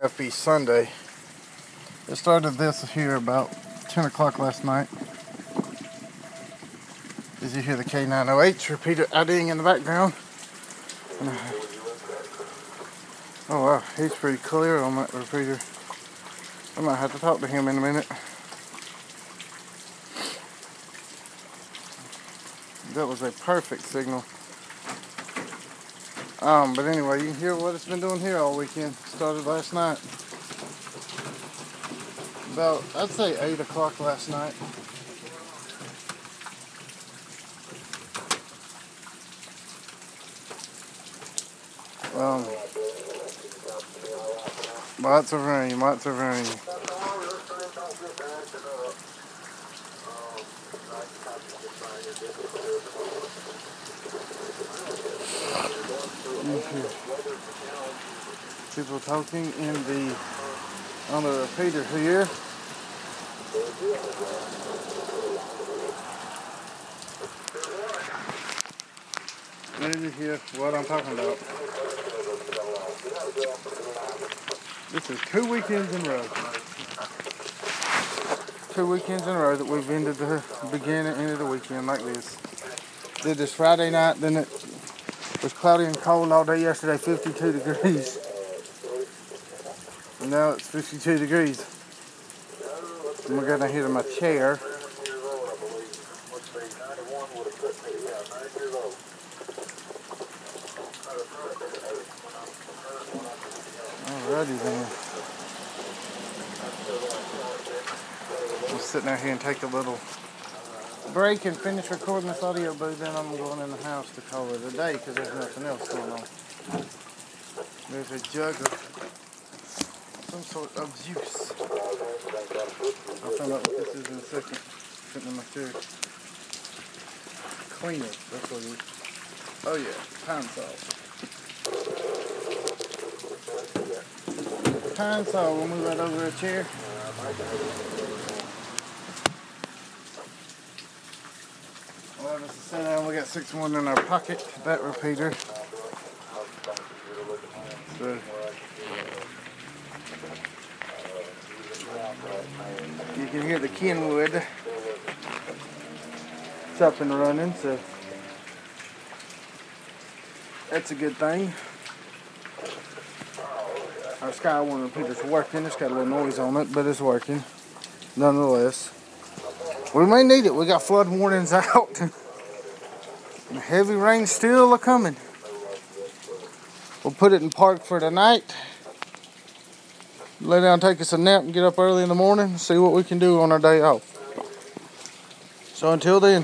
FB Sunday. It started this here about 10 o'clock last night. As you hear the K908 repeater IDing in the background. Oh wow, he's pretty clear on that repeater. I might have to talk to him in a minute. That was a perfect signal. But anyway, you can hear what it's been doing here all weekend. Started last night. About, I'd say 8 o'clock last night. Lots of rain, lots of rain. You hear people talking on the repeater here. Maybe you hear what I'm talking about. This is 2 weekends in a row. 2 weekends in a row that we've ended the beginning and end of the weekend like this. Did this Friday night, then it was cloudy and cold all day yesterday, 52 degrees. And now it's 52 degrees. I'm going to hit my chair. Alrighty then. I'm sitting out here and take a little break and finish recording this audio, but then I'm going in the house to call it a day because there's nothing else going on. There's a jug of some sort of juice. I'll find out what this is in a second. Sitting in my chair. Cleaner, that's what it is. Oh yeah, pine Sol. Pine Sol, we'll move that over a chair. Well, this is set down. We got 6-1 in our pocket, that repeater. So, you can hear the Kenwood. It's up and running, so that's a good thing. Our Sky One repeater's working. It's got a little noise on it, but it's working nonetheless. We may need it. We got flood warnings out. And heavy rain still a-coming. We'll put it in park for tonight. Lay down, take us a nap, and get up early in the morning. See what we can do on our day off. So until then,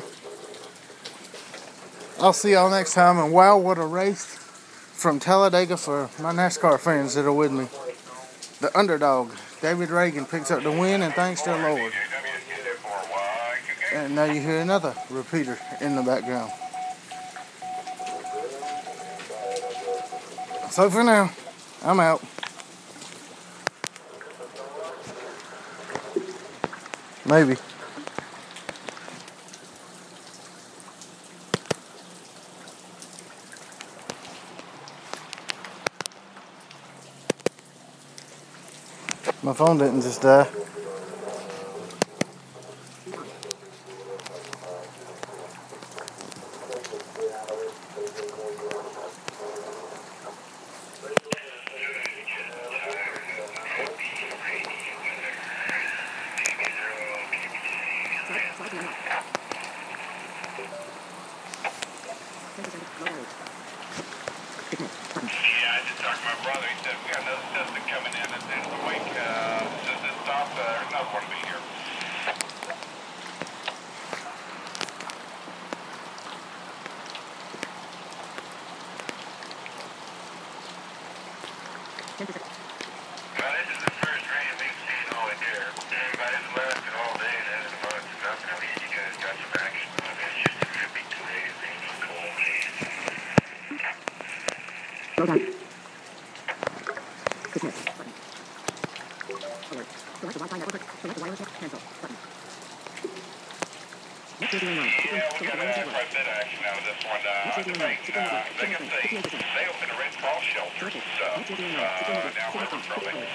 I'll see y'all next time. And wow, what a race from Talladega for my NASCAR friends that are with me. The underdog, David Reagan, picks up the win, and thanks to the Lord. And now you hear another repeater in the background. So for now, I'm out. Maybe. My phone didn't just die. Yeah, I just talked to my brother. He said we got another system coming in at the end of the week. Since this stopped, there's another one to be here. Well, this is the first rain we've seen all year. But it's lasted all day and into the month. That's going to be, you guys got some action on it. It's just going to be 2 days, rainy, cold. Slow down. Dismiss. Button. Alert. Select the Wi-Fi network. Select the wireless network. Cancel. Button. Next radio line. Yeah, we're going to have quite a bit of action out of this one. Like I say, they opened a Red Cross shelter. So now we're probably